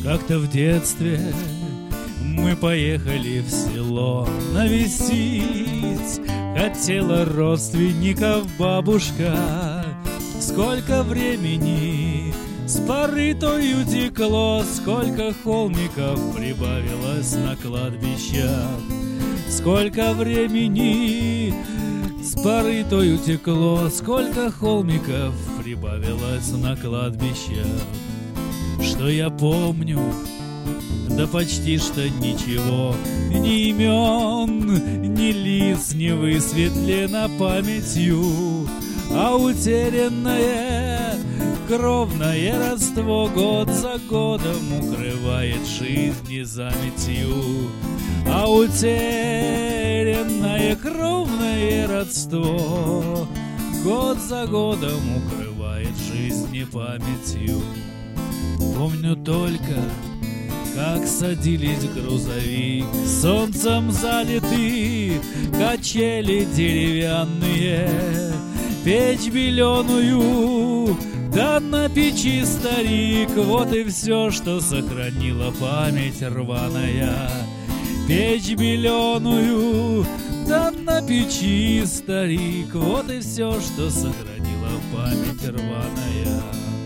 Как-то в детстве мы поехали в село навестить. Хотела родственников бабушка. Сколько времени с поры той утекло, сколько холмиков прибавилось на кладбищах. Сколько времени с поры той утекло, сколько холмиков прибавилось на кладбищах. Что я помню, да почти что ничего, ни имен, ни лиц не высветлено памятью, а утерянное кровное родство год за годом укрывает жизни заметью. А утерянное кровное родство год за годом укрывает жизни памятью. Помню только, как садились в грузовик, солнцем залиты качели деревянные, печь беленую, да на печи старик. Вот и все, что сохранила память рваная. Печь беленую, да на печи старик. Вот и все, что сохранила память рваная.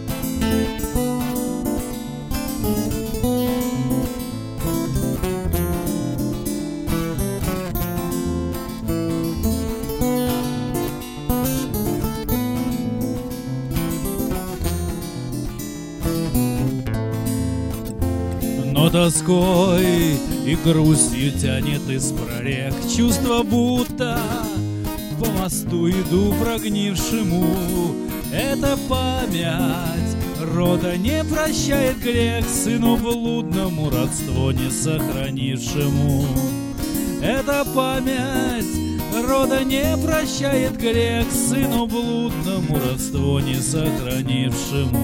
Но тоской и грустью тянет из прорех чувство, будто по мосту иду прогнившему. Эта память рода не прощает грех сыну блудному, родство не сохранившему. Эта память рода не прощает грех сыну блудному, родство не сохранившему.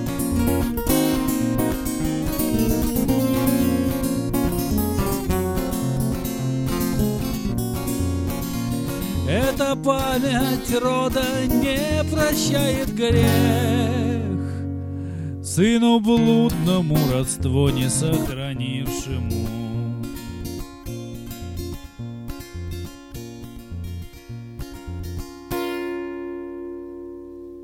Эта память рода не прощает грех сыну блудному, родство не сохранившему.